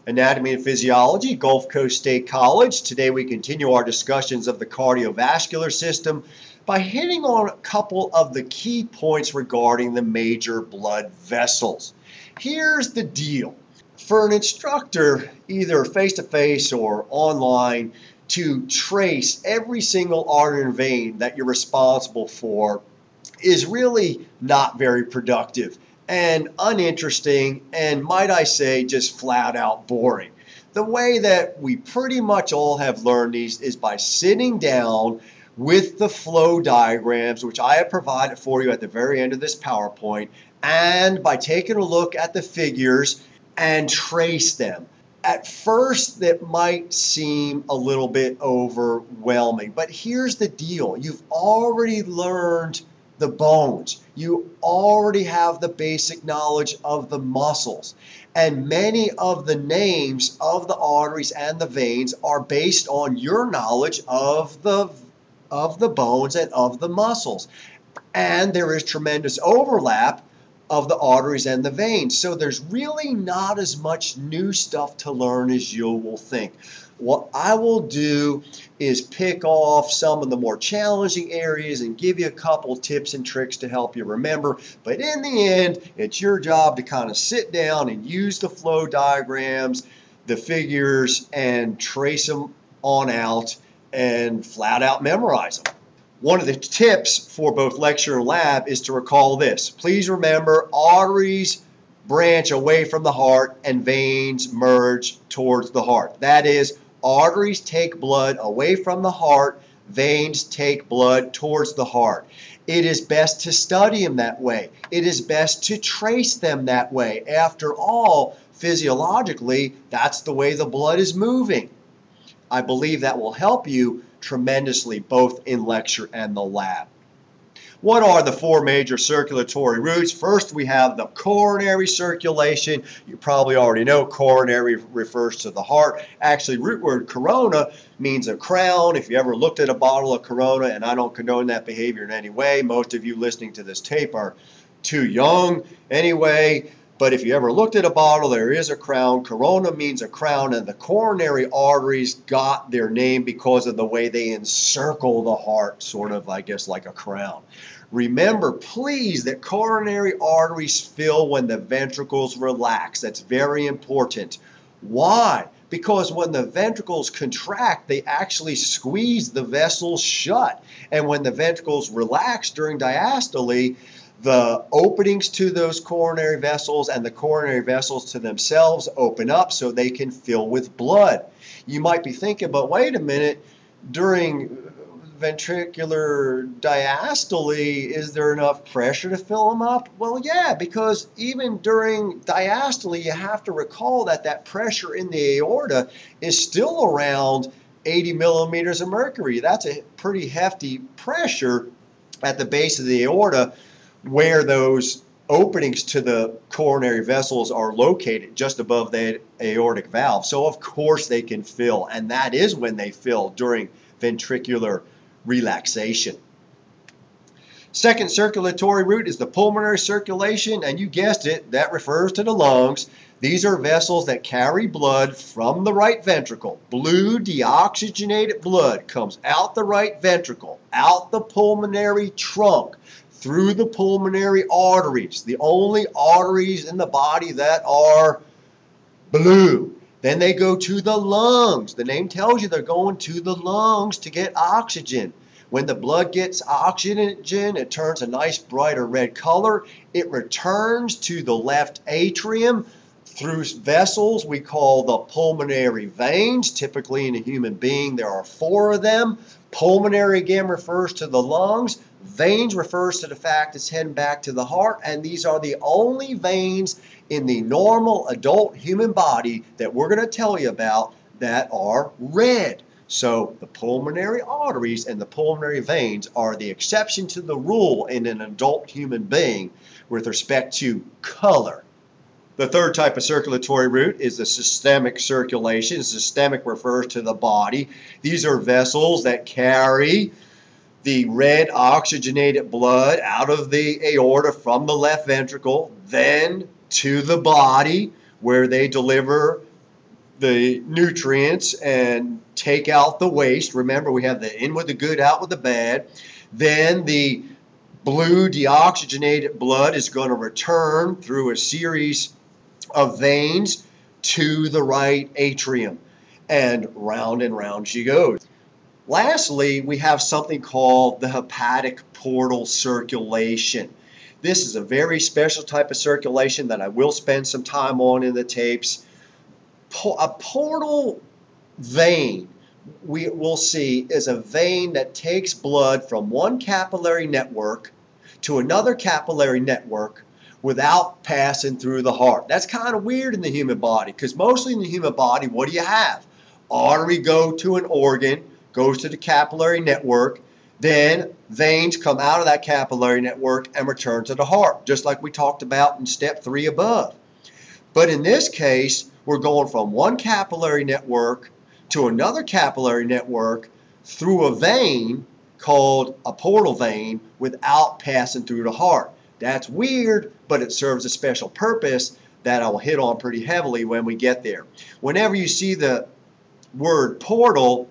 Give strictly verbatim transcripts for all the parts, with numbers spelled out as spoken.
Anatomy and Physiology, Gulf Coast State College. Today we continue our discussions of the cardiovascular system by hitting on a couple of the key points regarding the major blood vessels. Here's the deal. For an instructor, either face-to-face or online, to trace every single artery and vein that you're responsible for is really not very productive and uninteresting, and might I say, just flat out boring. The way that we pretty much all have learned these is by sitting down with the flow diagrams, which I have provided for you at the very end of this PowerPoint, and by taking a look at the figures and trace them. At first, that might seem a little bit overwhelming, but here's the deal. You've already learned the bones. You already have the basic knowledge of the muscles. And many of the names of the arteries and the veins are based on your knowledge of the, of the bones and of the muscles. And there is tremendous overlap of the arteries and the veins. So there's really not as much new stuff to learn as you will think. What I will do is pick off some of the more challenging areas and give you a couple tips and tricks to help you remember. But in the end, it's your job to kind of sit down and use the flow diagrams, the figures, and trace them on out and flat out memorize them. One of the tips for both lecture and lab is to recall this. Please remember, arteries branch away from the heart and veins merge towards the heart. That is, arteries take blood away from the heart, veins take blood towards the heart. It is best to study them that way. It is best to trace them that way. After all, physiologically, that's the way the blood is moving. I believe that will help you tremendously both in lecture and the lab. What are the four major circulatory routes? First, we have the coronary circulation. You probably already know coronary refers to the heart. Actually, root word corona means a crown. If you ever looked at a bottle of Corona, and I don't condone that behavior in any way, most of you listening to this tape are too young anyway. But if you ever looked at a bottle, there is a crown. Corona means a crown, and the coronary arteries got their name because of the way they encircle the heart, sort of, I guess, like a crown. Remember, please, that coronary arteries fill when the ventricles relax. That's very important. Why? Because when the ventricles contract, they actually squeeze the vessels shut. And when the ventricles relax during diastole, the openings to those coronary vessels and the coronary vessels to themselves open up so they can fill with blood. You might be thinking, but wait a minute, during ventricular diastole, is there enough pressure to fill them up? Well, yeah, because even during diastole, you have to recall that that pressure in the aorta is still around eighty millimeters of mercury. That's a pretty hefty pressure at the base of the aorta, where those openings to the coronary vessels are located just above the aortic valve. So of course they can fill, and that is when they fill, during ventricular relaxation. Second circulatory route is the pulmonary circulation, and you guessed it, that refers to the lungs. These are vessels that carry blood from the right ventricle. Blue deoxygenated blood comes out the right ventricle, out the pulmonary trunk, through the pulmonary arteries, the only arteries in the body that are blue. Then they go to the lungs. The name tells you they're going to the lungs to get oxygen. When the blood gets oxygen, it turns a nice brighter red color. It returns to the left atrium through vessels we call the pulmonary veins. Typically in a human being, there are four of them. Pulmonary, again, refers to the lungs. Veins refers to the fact it's heading back to the heart, and these are the only veins in the normal adult human body that we're going to tell you about that are red. So the pulmonary arteries and the pulmonary veins are the exception to the rule in an adult human being with respect to color. The third type of circulatory route is the systemic circulation. Systemic refers to the body. These are vessels that carry the red oxygenated blood out of the aorta from the left ventricle, then to the body, where they deliver the nutrients and take out the waste. Remember, we have the in with the good, out with the bad. Then the blue deoxygenated blood is going to return through a series of veins to the right atrium, and round and round she goes. Lastly, we have something called the hepatic portal circulation. This is a very special type of circulation that I will spend some time on in the tapes. A portal vein, we will see, is a vein that takes blood from one capillary network to another capillary network without passing through the heart. That's kind of weird in the human body, because mostly in the human body, what do you have? Artery go to an organ, goes to the capillary network, then veins come out of that capillary network and return to the heart, just like we talked about in step three above. But in this case, we're going from one capillary network to another capillary network through a vein called a portal vein without passing through the heart. That's weird, but it serves a special purpose that I will hit on pretty heavily when we get there. Whenever you see the word portal,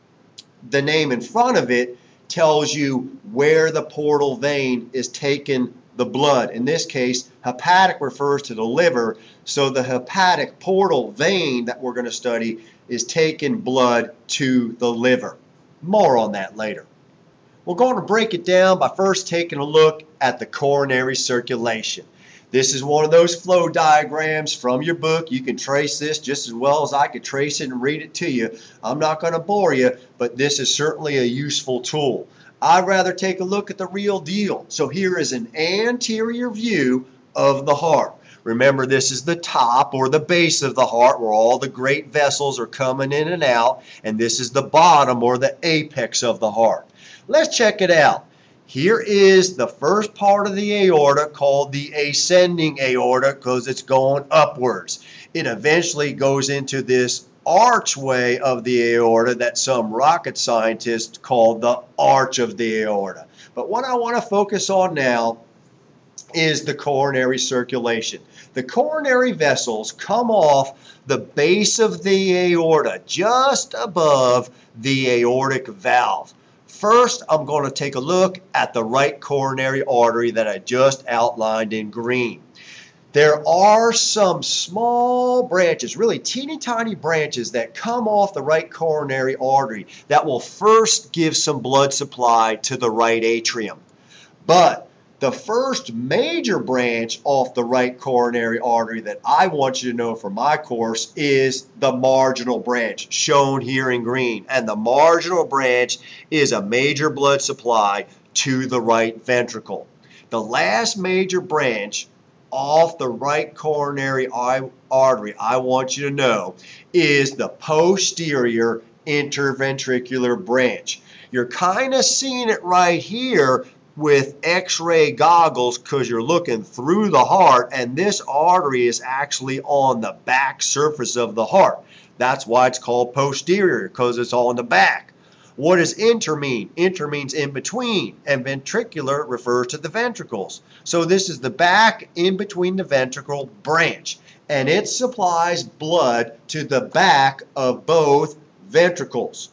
the name in front of it tells you where the portal vein is taking the blood. In this case, hepatic refers to the liver, so the hepatic portal vein that we're going to study is taking blood to the liver. More on that later. We're going to break it down by first taking a look at the coronary circulation. This is one of those flow diagrams from your book. You can trace this just as well as I could trace it and read it to you. I'm not going to bore you, but this is certainly a useful tool. I'd rather take a look at the real deal. So here is an anterior view of the heart. Remember, this is the top or the base of the heart where all the great vessels are coming in and out, and this is the bottom or the apex of the heart. Let's check it out. Here is the first part of the aorta called the ascending aorta because it's going upwards. It eventually goes into this archway of the aorta that some rocket scientists call the arch of the aorta. But what I want to focus on now is the coronary circulation. The coronary vessels come off the base of the aorta just above the aortic valve. First, I'm going to take a look at the right coronary artery that I just outlined in green. There are some small branches, really teeny tiny branches that come off the right coronary artery that will first give some blood supply to the right atrium. But the first major branch off the right coronary artery that I want you to know for my course is the marginal branch, shown here in green. And the marginal branch is a major blood supply to the right ventricle. The last major branch off the right coronary artery I want you to know is the posterior interventricular branch. You're kind of seeing it right here with x-ray goggles because you're looking through the heart, and this artery is actually on the back surface of the heart. That's why it's called posterior, because it's all in the back. What does inter mean? Inter means in between, and ventricular refers to the ventricles. So this is the back in between the ventricle branch, and it supplies blood to the back of both ventricles.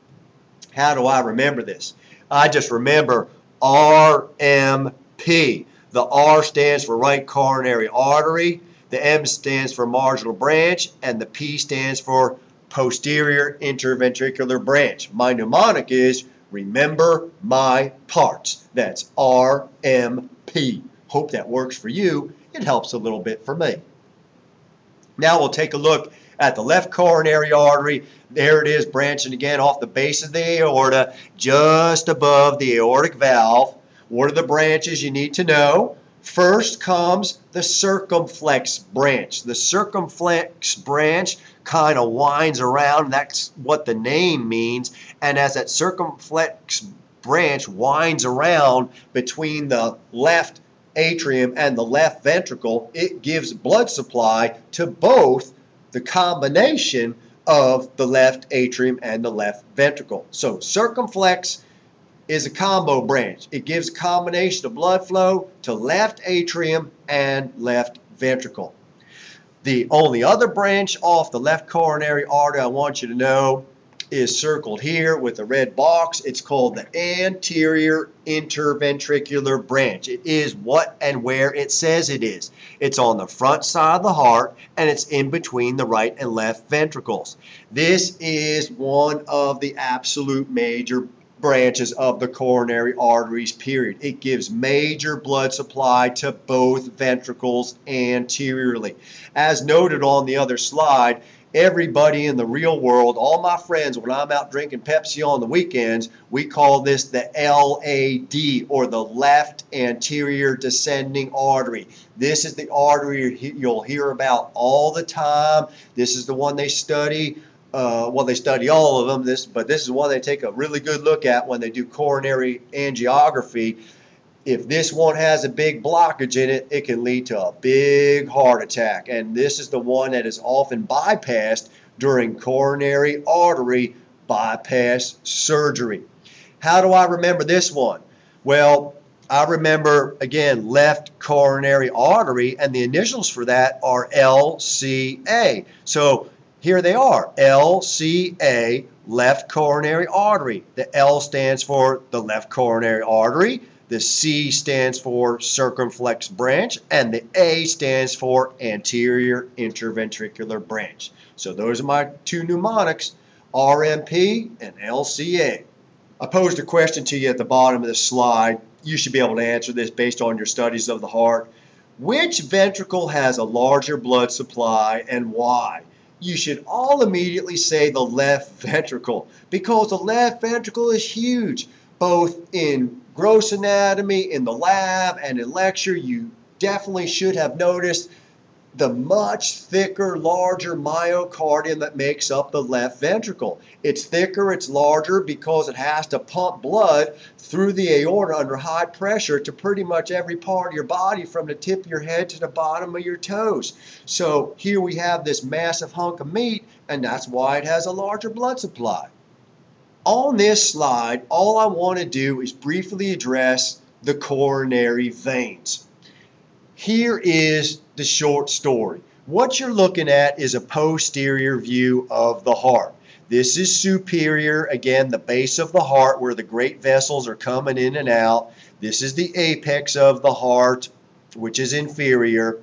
How do I remember this? I just remember R M P. The R stands for right coronary artery, the M stands for marginal branch, and the P stands for posterior interventricular branch. My mnemonic is remember my parts. That's R M P. Hope that works for you. It helps a little bit for me. Now we'll take a look at the left coronary artery. There it is, branching again off the base of the aorta, just above the aortic valve. What are the branches you need to know? First comes the circumflex branch. The circumflex branch kind of winds around. That's what the name means. And as that circumflex branch winds around between the left atrium and the left ventricle, it gives blood supply to both the combination of the left atrium and the left ventricle. So circumflex is a combo branch. It gives a combination of blood flow to left atrium and left ventricle. The only other branch off the left coronary artery I want you to know is circled here with a red box. It's called the anterior interventricular branch. It is what and where it says it is. It's on the front side of the heart, and it's in between the right and left ventricles. This is one of the absolute major branches of the coronary arteries, period. It gives major blood supply to both ventricles anteriorly. As noted on the other slide, everybody in the real world, all my friends, when I'm out drinking Pepsi on the weekends, we call this the L A D, or the left anterior descending artery. This is the artery you'll hear about all the time. This is the one they study. Uh, well, they study all of them, this, but this is one they take a really good look at when they do coronary angiography. If this one has a big blockage in it, it can lead to a big heart attack. And this is the one that is often bypassed during coronary artery bypass surgery. How do I remember this one? Well, I remember, again, left coronary artery, and the initials for that are L C A. So here they are, L C A, left coronary artery. The L stands for the left coronary artery. The C stands for circumflex branch, and the A stands for anterior interventricular branch. So those are my two mnemonics, R M P and L C A. I posed a question to you at the bottom of this slide. You should be able to answer this based on your studies of the heart. Which ventricle has a larger blood supply and why? You should all immediately say the left ventricle, because the left ventricle is huge, both in gross anatomy, in the lab, and in lecture. You definitely should have noticed the much thicker, larger myocardium that makes up the left ventricle. It's thicker, it's larger because it has to pump blood through the aorta under high pressure to pretty much every part of your body, from the tip of your head to the bottom of your toes. So here we have this massive hunk of meat, and that's why it has a larger blood supply. On this slide, all I want to do is briefly address the coronary veins. Here is the short story. What you're looking at is a posterior view of the heart. This is superior, again, the base of the heart where the great vessels are coming in and out. This is the apex of the heart, which is inferior.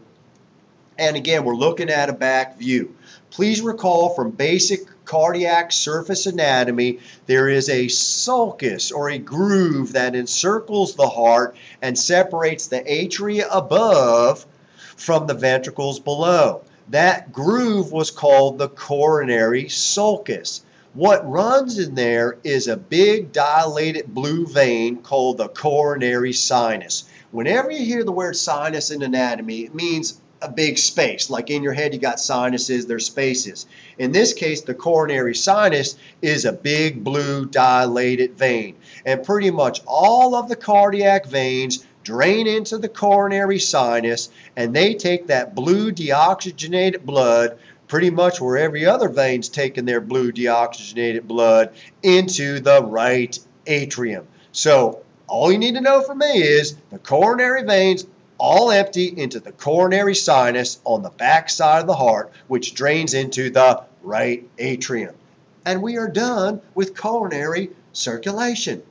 And again, we're looking at a back view. Please recall from basic cardiac surface anatomy, there is a sulcus, or a groove, that encircles the heart and separates the atria above from the ventricles below. That groove was called the coronary sulcus. What runs in there is a big dilated blue vein called the coronary sinus. Whenever you hear the word sinus in anatomy, it means a big space. Like in your head, you got sinuses, there's spaces. In this case, the coronary sinus is a big blue dilated vein. And pretty much all of the cardiac veins drain into the coronary sinus, and they take that blue deoxygenated blood, pretty much where every other vein's taking their blue deoxygenated blood, into the right atrium. So all you need to know from me is the coronary veins all empty into the coronary sinus on the back side of the heart, which drains into the right atrium. And we are done with coronary circulation.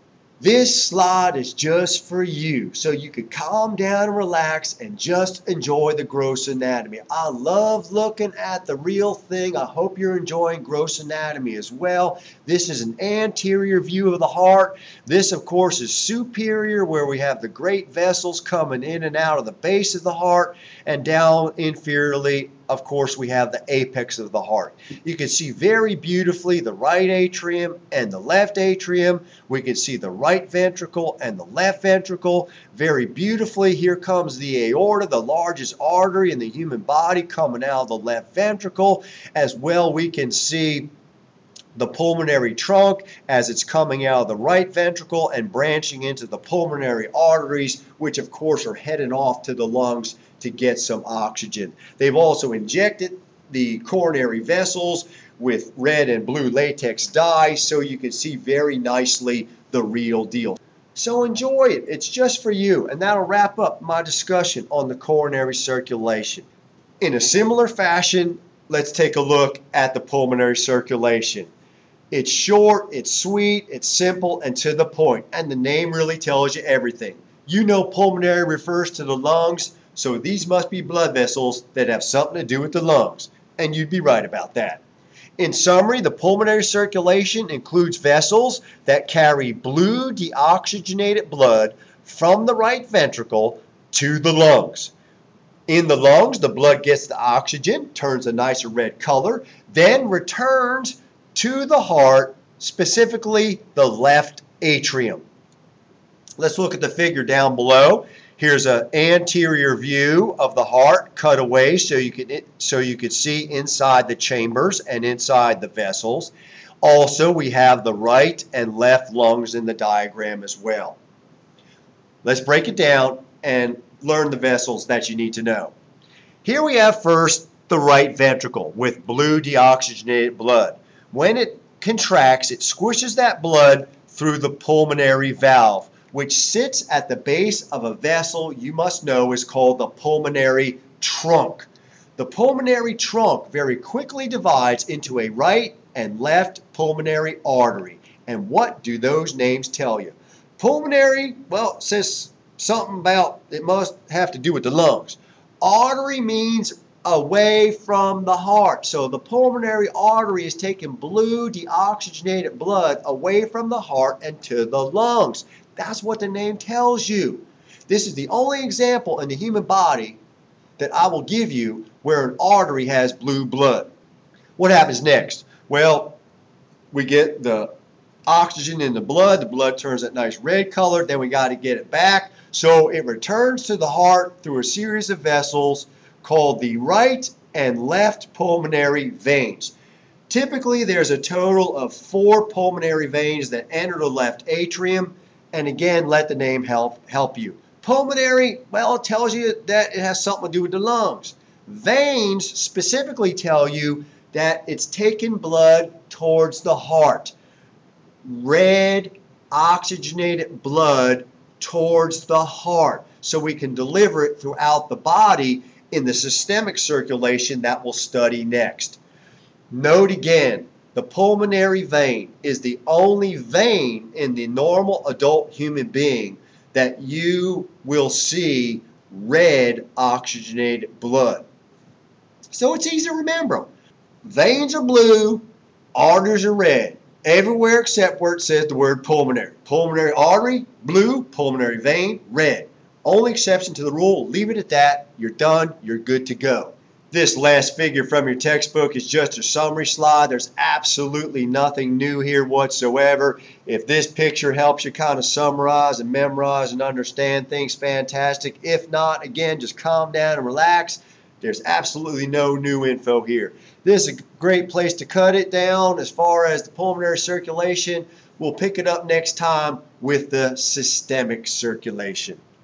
This slide is just for you, so you can calm down and relax and just enjoy the gross anatomy. I love looking at the real thing. I hope you're enjoying gross anatomy as well. This is an anterior view of the heart. This, of course, is superior, where we have the great vessels coming in and out of the base of the heart, and down inferiorly, of course, we have the apex of the heart. You can see very beautifully the right atrium and the left atrium. We can see the right ventricle and the left ventricle very beautifully. Here comes the aorta, the largest artery in the human body, coming out of the left ventricle. As well, we can see the pulmonary trunk as it's coming out of the right ventricle and branching into the pulmonary arteries, which of course are heading off to the lungs to get some oxygen. They've also injected the coronary vessels with red and blue latex dye, so you can see very nicely the real deal. So enjoy it. It's just for you. And that'll wrap up my discussion on the coronary circulation. In a similar fashion, let's take a look at the pulmonary circulation. It's short, it's sweet, it's simple, and to the point, and the name really tells you everything. You know pulmonary refers to the lungs, so these must be blood vessels that have something to do with the lungs, and you'd be right about that. In summary, the pulmonary circulation includes vessels that carry blue deoxygenated blood from the right ventricle to the lungs. In the lungs, the blood gets the oxygen, turns a nicer red color, then returns to the heart, specifically the left atrium. Let's look at the figure down below. Here's an anterior view of the heart cut away so you could so you could see inside the chambers and inside the vessels. Also, we have the right and left lungs in the diagram as well. Let's break it down and learn the vessels that you need to know. Here we have first the right ventricle with blue deoxygenated blood. When it contracts, it squishes that blood through the pulmonary valve, which sits at the base of a vessel you must know is called the pulmonary trunk. The pulmonary trunk very quickly divides into a right and left pulmonary artery. And what do those names tell you? Pulmonary, well, it says something about it must have to do with the lungs. Artery means away from the heart. So the pulmonary artery is taking blue deoxygenated blood away from the heart and to the lungs. That's what the name tells you. This is the only example in the human body that I will give you where an artery has blue blood. What happens next? Well, we get the oxygen in the blood. The blood turns that nice red color. Then we got to get it back. So it returns to the heart through a series of vessels called the right and left pulmonary veins. Typically, there's a total of four pulmonary veins that enter the left atrium. And again, let the name help help you. Pulmonary, well, it tells you that it has something to do with the lungs. Veins specifically tell you that it's taking blood towards the heart. Red oxygenated blood towards the heart, so we can deliver it throughout the body in the systemic circulation that we'll study next. Note again, the pulmonary vein is the only vein in the normal adult human being that you will see red oxygenated blood. So it's easy to remember. Veins are blue, arteries are red. Everywhere except where it says the word pulmonary. Pulmonary artery, blue. Pulmonary vein, red. Only exception to the rule. Leave it at that. You're done. You're good to go. This last figure from your textbook is just a summary slide. There's absolutely nothing new here whatsoever. If this picture helps you kind of summarize and memorize and understand things, fantastic. If not, again, just calm down and relax. There's absolutely no new info here. This is a great place to cut it down as far as the pulmonary circulation. We'll pick it up next time with the systemic circulation.